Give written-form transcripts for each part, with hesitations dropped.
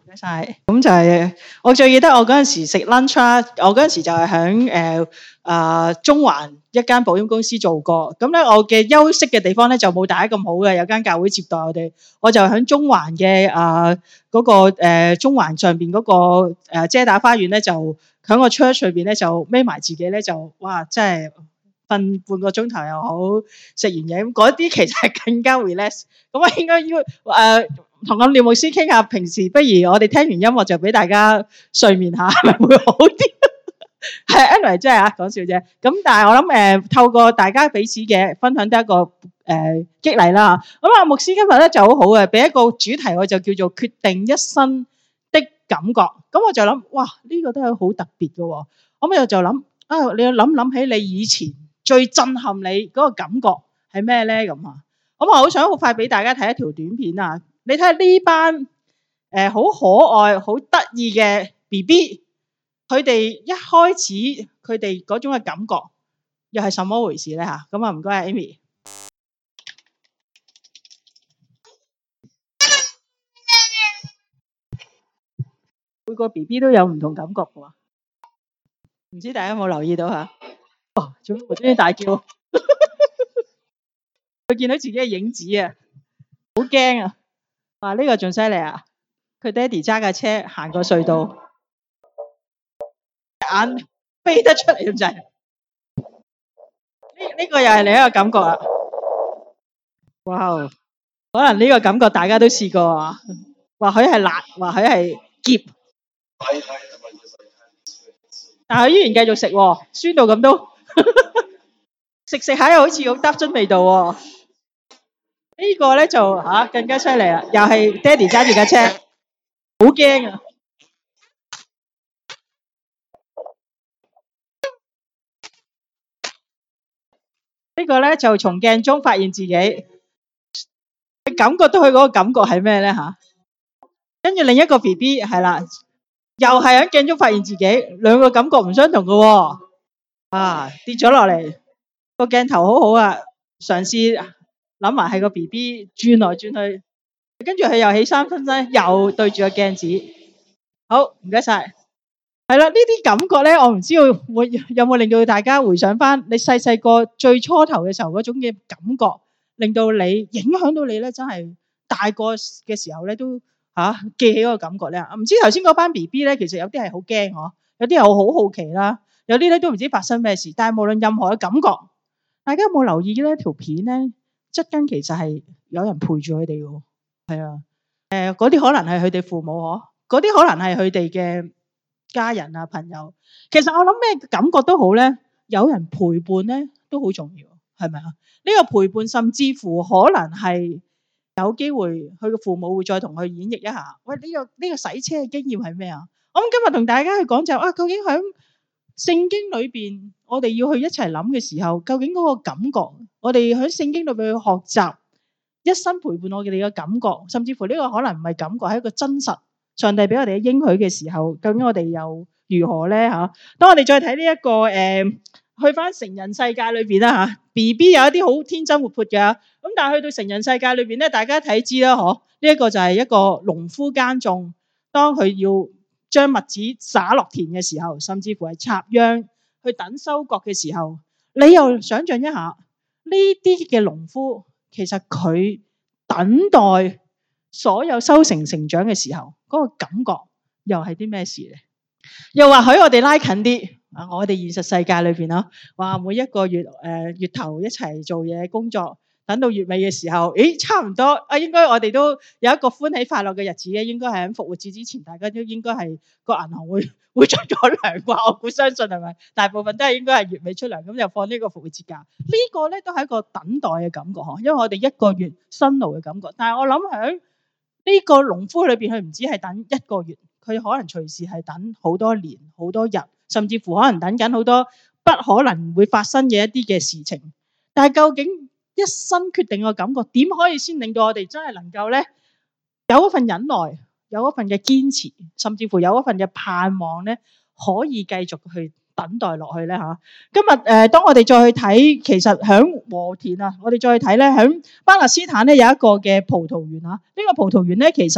唔該晒。咁就係我最記得我嗰陣時食 lunch 啦，我嗰陣時就係響中環一間保險公司做過。咁咧我嘅休息嘅地方咧就冇大家咁好嘅，有間教會接待我哋。我就響中環嘅嗰個中環上邊嗰個遮打花園咧，就響個 church 裏邊咧就孭埋自己咧就哇真係瞓半個鐘頭又好，食完嘢咁嗰啲其實係更加 relax。咁我應該要同阿廖牧師傾下，平時不如我哋聽完音樂就俾大家睡眠下，係咪會好啲？係 anyway 真係講笑啫。咁但係我諗透過大家彼此嘅分享都係一個激勵啦。咁牧師今日咧就好好嘅，俾一個主題我就叫做決定一生的感覺。咁我就諗哇呢個都係好特別嘅喎。咁我就諗你要諗起你以前最震撼你嗰個感覺係咩咧？咁我好想好快俾大家睇一條短片啊！你睇下呢班好可愛、好得意嘅 BB， 佢哋一開始佢哋嗰種嘅感覺又係什麼回事咧？嚇，咁唔該 Amy。每個 BB 都有唔同感覺嘅喎，唔知大家有冇留意到嚇？做乜無端端大叫？佢見到自己嘅影子啊，好驚啊！哇！呢個仲犀利啊！佢爹哋揸架車行過隧道，眼飛得出嚟咁滯。呢個又係另一個感覺啊！哇！可能呢個感覺大家都試過啊！或許係辣，或許係澀，但係佢依然繼續食喎，酸到咁都食下又好似好得津味道喎。呢個咧就更加犀利啦，又係爹哋揸住架車，好驚啊！呢個咧就從鏡中發現自己，感覺到佢嗰個感覺係咩咧嚇？跟住另一個 BB 係啦，又係喺鏡中發現自己，兩個感覺唔相同嘅喎。跌咗落嚟，個鏡頭好好啊，嘗試諗埋係個 BB 轉來轉去，跟住佢又起三分身，又對住個鏡子。好，唔該晒。係啦，呢啲感覺咧，我唔知道有冇令到大家回想翻你細個最初頭嘅時候嗰種嘅感覺，令到你影響到你咧，真係大個嘅時候咧都記起嗰個感覺咧。唔知頭先嗰班 BB 咧，其實有啲係好驚嗬，有啲係好好奇啦，有啲咧都唔知發生咩事。但係無論任何嘅感覺，大家有冇留意呢條片咧？側跟其實係有人陪住佢哋嘅，係啊，嗰啲可能係佢哋父母嗬，嗰啲可能係佢哋嘅家人啊朋友。其實我諗咩感覺都好咧，有人陪伴咧都好重要，係咪啊？呢個陪伴甚至乎可能係有機會佢嘅父母會再同佢演繹一下。喂，呢個洗車嘅經驗係咩啊？我今日同大家去講就究竟喺聖經裏邊，我哋要去一齊諗嘅時候，究竟嗰個感覺，我哋喺聖經裏邊去學習一生陪伴我哋嘅感覺，甚至乎呢個可能唔係感覺，係一個真實上帝俾我哋嘅應許嘅時候，究竟我哋又如何咧嚇？當我哋再睇呢一個去翻成人世界裏邊啦嚇 ，BB 有一啲好天真活潑嘅，咁但係去到成人世界裏邊咧，大家睇知啦嗬，呢一個就係一個農夫耕種，當佢要將麥子撒落田嘅時候，甚至乎係插秧去等收割嘅時候，你又想象一下呢啲嘅農夫，其實佢等待所有收成長嘅時候，嗰個感覺又係啲咩事咧？又或許我哋拉近啲我哋現實世界裏邊咯，話每一個月月頭一齊做嘢工作，等到月尾嘅時候，差唔多應該我哋都有一個歡喜快樂嘅日子嘅，應該係喺復活節之前，大家都應該係個銀行會出咗糧啩，我估相信係咪？大部分都係應該係月尾出糧，咁就放呢個復活節假。呢個咧都係一個等待嘅感覺嗬，因為我哋一個月辛勞嘅感覺。但係我諗喺呢個農夫裏邊，佢唔止係等一個月，佢可能隨時係等好多年、好多日，甚至乎可能等緊好多不可能會發生嘅一啲嘅事情。但係究竟一生決定嘅感覺，點可以先令到我哋真係能夠咧有一份忍耐，有一份嘅堅持，甚至乎有一份嘅盼望咧，可以繼續去等待落去咧嚇。今日當我哋再去睇，其實響禾田啊，我哋再去睇咧，響巴勒斯坦咧有一個嘅葡萄園啊。呢個葡萄園咧，其實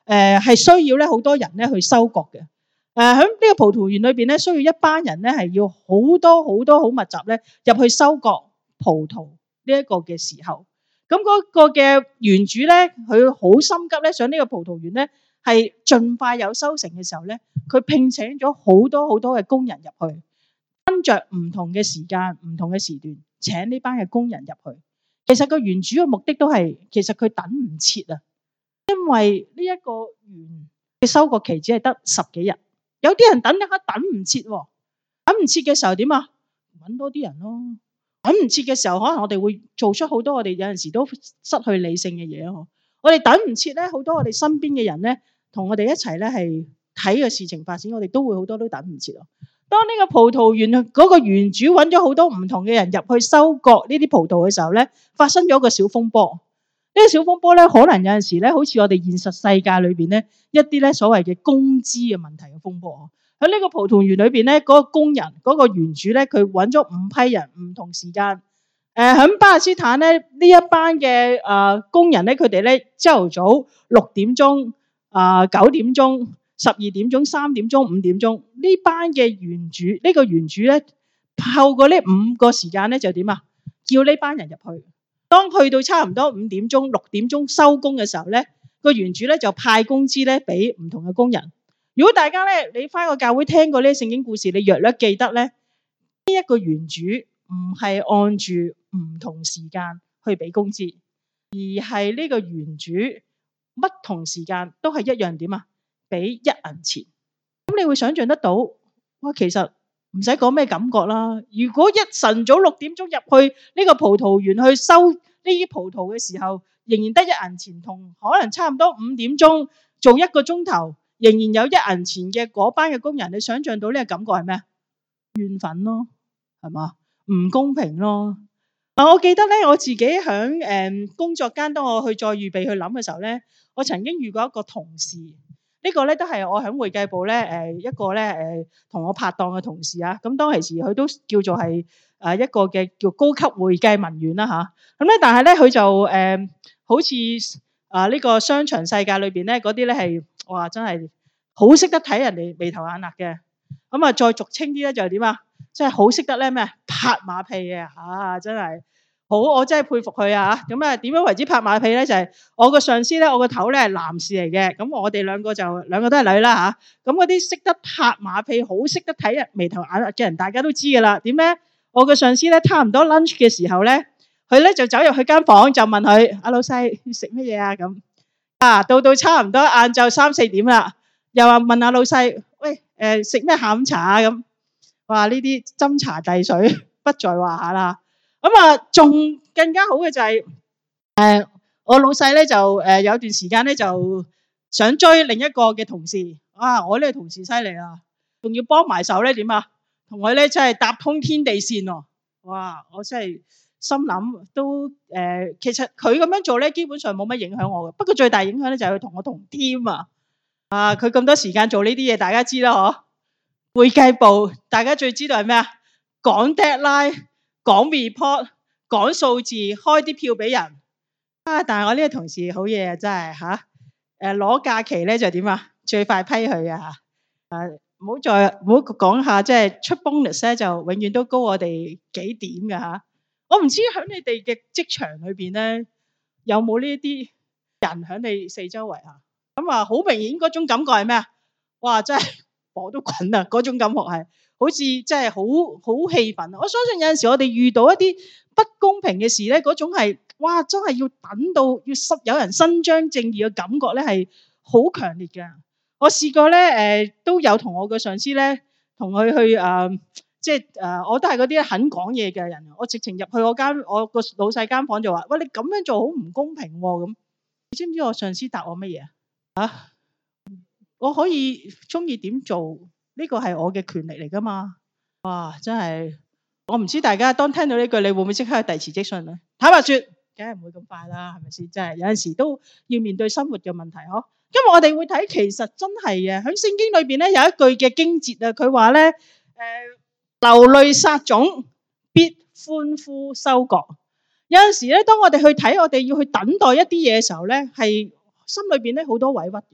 係需要咧好多人咧去收割嘅。喺呢個葡萄園裏邊咧，需要一班人咧係要好多好密集咧入去收割葡萄呢一個嘅時候，咁嗰個嘅園主咧，佢好心急咧，想呢個葡萄園咧係盡快有收成嘅時候咧，佢聘請咗好多嘅工人入去，跟着唔同嘅時間、唔同嘅時段，請呢班嘅工人入去。其實個園主嘅目的都係，其實佢等唔切啊，因為呢一個園嘅收割期只係得10幾日，有啲人等唔切喎，等唔切嘅時候點啊？揾多啲人咯。等唔切嘅時候，可能我哋會做出好多我哋有陣時都失去理性嘅嘢咯。我哋等唔切咧，好多我哋身邊嘅人咧，同我哋一齊咧係睇個事情發展，我哋都會好多都等唔切咯。當呢個葡萄園嗰個園主揾咗好多唔同嘅人入去收割呢啲葡萄嘅時候咧，發生咗個小風波。呢個小風波咧，可能有陣時咧，好似我哋現實世界裏邊咧一啲咧所謂嘅工資嘅問題嘅風波。喺呢個葡萄園裏邊咧，嗰個工人嗰個園主咧，佢揾咗5批人唔同時間。喺巴勒斯坦咧，呢一班嘅工人咧，佢哋咧朝頭早6點鐘、9點鐘、12點鐘、3點鐘、5點鐘，呢班嘅園主呢個園主咧，透過呢5個時間咧就點啊？叫呢班人入去。當去到差唔多5點鐘、6點鐘收工嘅時候咧，個園主咧就派工資咧俾唔同嘅工人。如果大家咧你翻個教會聽過呢啲聖經故事，你略略記得咧，呢一個園主唔係按住唔同時間去俾工資，而係呢個園主乜同時間都係一樣點啊？俾1銀錢。咁你會想象得到，哇！其實唔使講咩感覺啦。如果一晨早6點鐘入去呢個葡萄園去收呢啲葡萄嘅時候，仍然得1銀錢，同可能差唔多5點鐘做1個鐘頭，仍然有1銀錢嘅嗰班嘅工人，你想象到呢個感覺係咩？怨憤咯，係嘛？唔公平咯。我記得咧，我自己喺工作間，當我去再預備去諗嘅時候咧，我曾經遇過一個同事，呢個咧都係我喺會計部咧一個咧同我拍檔嘅同事啊。咁當其時佢都叫做係一個嘅叫高級會計文員啦嚇。咁咧但係咧佢就好似呢個商場世界裏邊咧嗰啲咧係哇真係好識得睇人哋眉頭眼額嘅。咁啊再俗稱啲咧就係點啊？真係好識得咧咩拍馬屁嘅真係好，我真係佩服佢啊！咁啊點樣為之拍馬屁咧？就係我個上司咧，我個頭咧係男士嚟嘅，咁我哋兩個都係女啦嚇。咁嗰啲識得拍馬屁、好識得睇人眉頭眼額嘅人，大家都知㗎啦。點咧？我個上司咧差唔多 lunch 嘅時候咧，佢咧就走入去間房就問佢：阿老細要食乜嘢啊？咁到差唔多晏晝3、4點啦，又話問阿老細：喂食咩下午茶啊？咁話呢啲斟茶遞水不在話下啦。咁仲更加好嘅就係我老細咧就有段時間咧就想追另一個嘅同事。我呢個同事犀利啦，仲要幫埋手咧點啊？同佢咧真係搭通天地線喎！哇！我真係心諗都其實佢咁樣做咧，基本上冇乜影響我嘅。不過最大影響咧就係佢同我同 team 啊！佢咁多時間做呢啲嘢，大家知啦嗬？會計部大家最知道係咩啊？講 deadline。講 report， 講數字，開啲票俾人但係我呢個同事好嘢啊，真係攞假期咧就點啊？最快批佢啊唔好講下，即係出 bonus 咧就永遠都高我哋幾點㗎我唔知喺你哋嘅職場裏邊咧有冇呢啲人喺你四周圍咁好明顯嗰種感覺係咩啊？哇！真係火都滾啊！嗰種感覺係。好似真係好氣憤。我相信有陣時我哋遇到一啲不公平嘅事咧，嗰種係哇，真係要等到有人伸張正義嘅感覺咧，係好強烈嘅。我試過咧都有同我嘅上司咧，同佢去我都係嗰啲肯講嘢嘅人。我直情入去我個老細間房就話：喂，你咁樣做好唔公平喎！咁你知唔知我上司答我乜嘢我可以中意點做？呢個係我嘅權力嚟㗎嘛？哇！真係我唔知大家當聽到呢句，你會唔會即刻去遞辭職信咧？坦白說，梗係唔會咁快啦，係咪先？真係有陣時都要面對生活嘅問題嗬。今日我哋會睇，其實真係嘅喺聖經裏邊咧有一句嘅經節佢話咧流淚撒種，必歡呼收割。有陣時咧，當我哋去睇，我哋要去等待一啲嘢嘅時候咧，係心裏邊咧好多委屈嘅。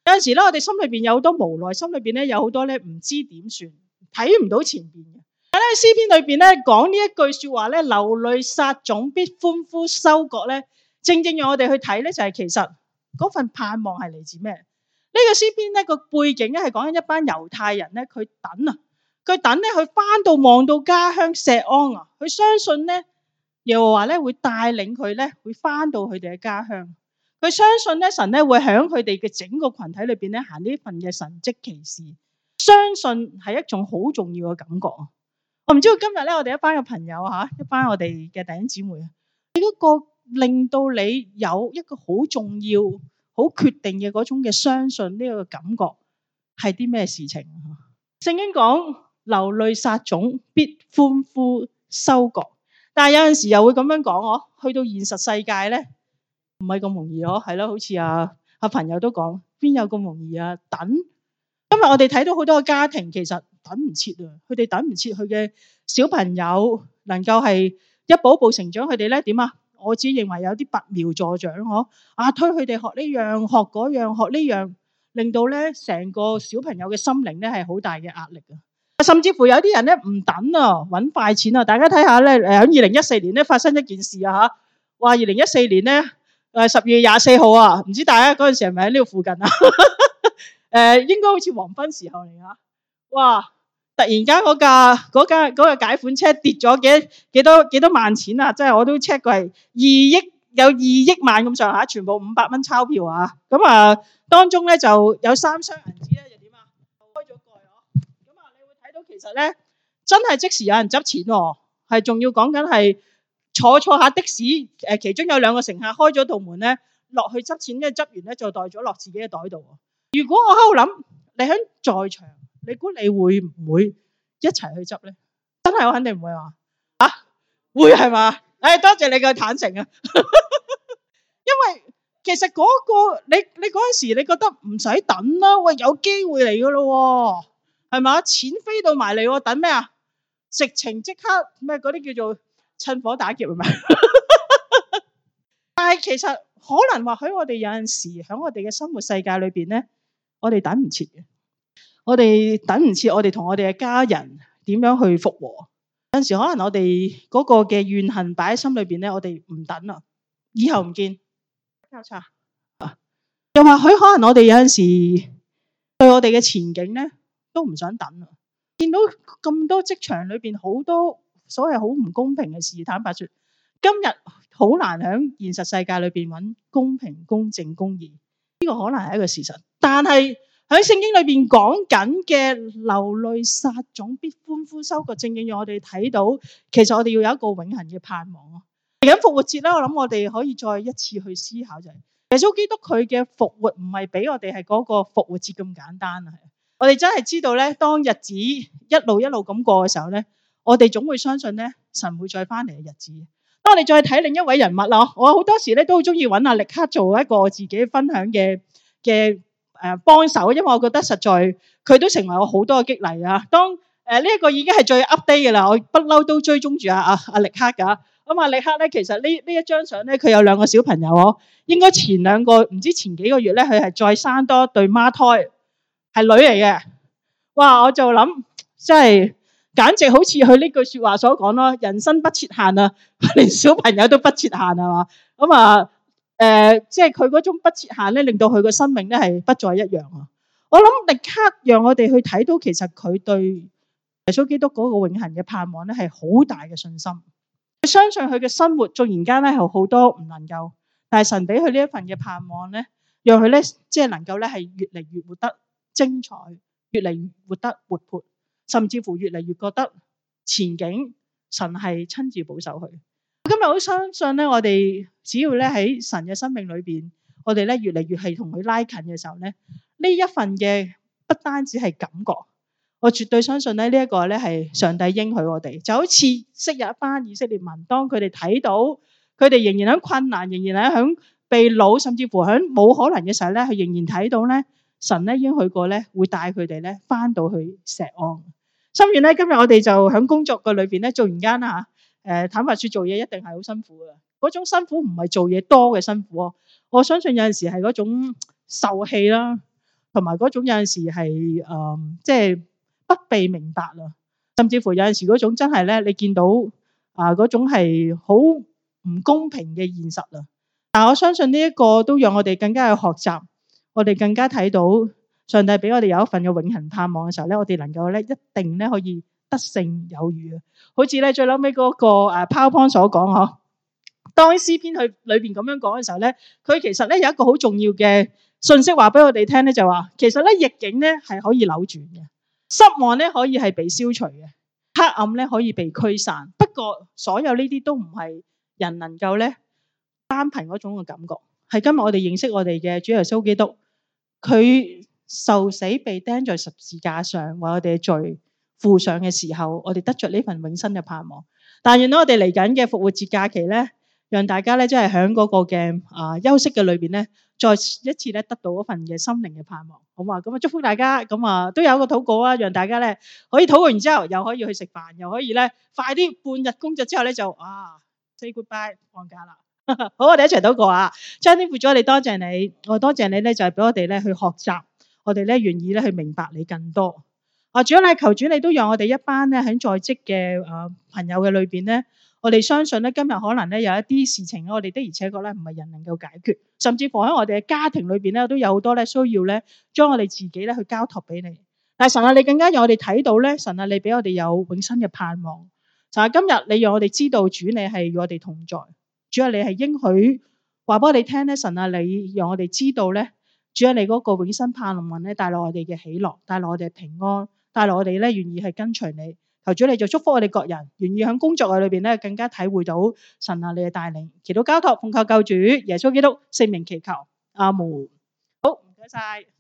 有陣時咧，我哋心裏邊有好多無奈，心裏邊咧有好多咧唔知點算，睇唔到前邊嘅。但係咧詩篇裏邊咧講呢一句說話咧，流淚撒種必歡呼收割咧，正正讓我哋去睇咧就係其實嗰份盼望係嚟自咩？呢個詩篇咧個背景咧係講緊一班猶太人咧，佢等咧佢翻到望到家鄉錫安啊，佢相信咧耶和華咧會帶領佢咧會翻到佢哋嘅家鄉。佢相信咧神咧會喺佢哋嘅整個群體裏邊咧行呢份嘅神蹟奇事，相信係一種好重要嘅感覺。我唔知道今日咧我哋一班嘅朋友一班我哋嘅弟兄姊妹，係一個令到你有一個好重要、好決定嘅嗰種嘅相信呢個感覺係啲咩事情？聖經講流淚撒種必歡呼收割，但係有陣時又會咁樣講，去到現實世界咧。唔係咁容易係咯，好似阿朋友都講，邊有咁容易啊？等今日我哋睇到好多個家庭，其實等唔切啊！佢哋等唔切佢嘅小朋友能夠係一步一步成長，佢哋咧點啊？我只認為有啲拔苗助長，推佢哋學呢樣學嗰樣學呢樣，令到咧成個小朋友嘅心靈咧係好大嘅壓力啊！甚至乎有啲人咧唔等啊，搵快錢啊！大家睇下咧，喺2014年咧發生一件事啊，話2014年咧。12月24號啊，唔知大家嗰陣時係咪喺呢度附近啊？應該好似黃昏時候嚟啊！哇！突然間嗰個解款車跌咗幾多萬錢啊！即係我都 check 過係有2億萬咁上下，全部500蚊鈔票啊！咁啊，當中咧就有3箱銀紙咧，又點啊？開咗蓋咁啊，你會睇到其實咧真係即時有人執錢喎，係仲要講緊係。坐下的士，其中有2個乘客開咗道門咧，落去執錢，跟住執完咧就袋咗落自己嘅袋度。如果我喺度諗，你喺在場，你估你會唔會一齊去執咧？真係我肯定唔會話會係嘛？多謝你嘅坦誠啊！因為其實嗰個你嗰陣時你覺得唔使等啦，喂有機會嚟噶咯，係嘛？錢飛到埋嚟，等咩啊？直情即刻咩嗰啲叫做趁火打劫係咪？但係其實可能或許我哋有陣時喺我哋嘅生活世界裏邊咧，我哋等唔切嘅，我哋等唔切，我哋同我哋嘅家人點樣去復和？有陣時可能我哋嗰個嘅怨恨擺喺心裏邊咧，我哋唔等啦，以後唔見交叉又或許可能我哋有陣時對我哋嘅前景咧都唔想等啦，見到咁多職場裏邊好多所謂好唔公平嘅事，坦白說，今日好難喺現實世界裏邊揾公平、公正、公義，呢個可能係一個事實。但係喺聖經裏邊講緊嘅流淚撒種必歡呼收割，正正讓我哋睇到，其實我哋要有一個永恆嘅盼望咯。嚟緊復活節咧，我諗我哋可以再一次去思考就係耶穌基督佢嘅復活唔係俾我哋係嗰個復活節咁簡單啊！我哋真係知道咧，當日子一路咁過嘅時候咧，我哋總會相信咧，神會再翻嚟嘅日子。當我哋再睇另一位人物咯，我好多時咧都好中意揾阿力克做一個我自己分享嘅幫手，因為我覺得實在佢都成為我好多嘅激勵啊。當呢一個已經係最 update 嘅啦，我不嬲都追蹤住阿力克噶。咁阿力克咧，其實呢一張相咧，佢有2個小朋友應該前幾個月咧，佢係再生多對孖胎，係女嚟嘅。哇！我就諗，真係簡直好似佢呢句說話所講咯，人生不設限啊，連小朋友都不設限係嘛？咁啊，即係佢嗰種不設限咧，令到佢個生命咧係不再一樣啊！我諗力克讓我哋去睇到，其實佢對耶穌基督嗰個永恆嘅盼望咧係好大嘅信心。佢相信佢嘅生活縱然間咧係好多唔能夠，但係神俾佢呢一份嘅盼望咧，讓佢咧即係能夠咧係越嚟越活得精彩，越嚟越活得活潑，甚至乎越嚟越覺得前景神係親自保守佢。我今日好相信咧，我哋只要咧喺神嘅生命裏邊，我哋咧越嚟越係同佢拉近嘅時候咧，呢一份嘅不單止係感覺。我絕對相信咧，呢一個咧係上帝應許我哋，就好似昔日一班以色列民，當佢哋睇到佢哋仍然喺困難，仍然喺被擄，甚至乎喺冇可能嘅時候咧，佢仍然睇到咧神咧應許過咧會帶佢哋咧翻到去錫安。心願咧，今日我哋就喺工作嘅裏邊咧，做完間啦吓，坦白說做嘢一定係好辛苦噶，嗰種辛苦唔係做嘢多嘅辛苦，我相信有陣時係嗰種受氣啦。 同埋嗰種有陣時係即係不被明白啦，甚至乎有陣時嗰種真係咧，你見到嗰種係好唔公平嘅現實啦。但我相信呢一個都讓我哋更加去學習，我哋更加睇到上帝俾我哋有一份嘅永恆盼望嘅時候咧，我哋能夠咧一定咧可以得勝有餘啊！好似咧最後尾嗰個PowerPoint 所講嗬，當詩篇去裏邊咁樣講嘅時候咧，佢其實咧有一個好重要嘅信息話俾我哋聽咧，就話其實咧逆境咧係可以扭轉嘅，失望咧可以係被消除嘅，黑暗咧可以被驅散。不過所有呢啲都唔係人能夠咧單憑嗰種嘅感覺，係今日我哋認識我哋嘅主耶穌基督，佢受死被釘在十字架上，為我哋嘅罪付上嘅時候，我哋得着呢份永生嘅盼望。但願我哋嚟緊嘅復活節假期咧，讓大家咧真係喺嗰個嘅休息嘅裏邊咧，再一次咧得到嗰份嘅心靈嘅盼望，好嘛？咁啊祝福大家，咁都有一個禱告啊，讓大家咧可以禱告完之後，又可以去食飯，又可以咧快啲半日工作之後咧就say goodbye 放假啦。好，我哋一齊禱告啊！將天父主，我哋多謝你，我多謝你咧，就係俾我哋咧去學習，我哋咧願意咧去明白你更多。主啊，求主你都讓我哋一班咧喺在職嘅朋友嘅裏邊咧，我哋相信咧今日可能咧有一啲事情，我哋的而且確咧唔係人能夠解決，甚至乎喺我哋嘅家庭裏邊咧都有好多咧需要咧將我哋自己咧去交託俾你。但係神啊，你更加讓我哋睇到咧，神啊，你俾我哋有永生嘅盼望。神啊，今日你讓我哋知道主你係與我哋同在。主啊，你係應許話俾我哋聽咧，神啊，你讓我哋知道咧，主啊，你嗰個永生盼望咧，帶來我哋嘅喜樂，帶來我哋嘅平安，帶來我哋咧願意係跟隨你。求主你就祝福我哋各人，願意喺工作嘅裏邊咧更加體會到神啊你嘅帶領。祈禱交託奉靠救主耶穌基督聖名祈求，阿門。好，唔該晒。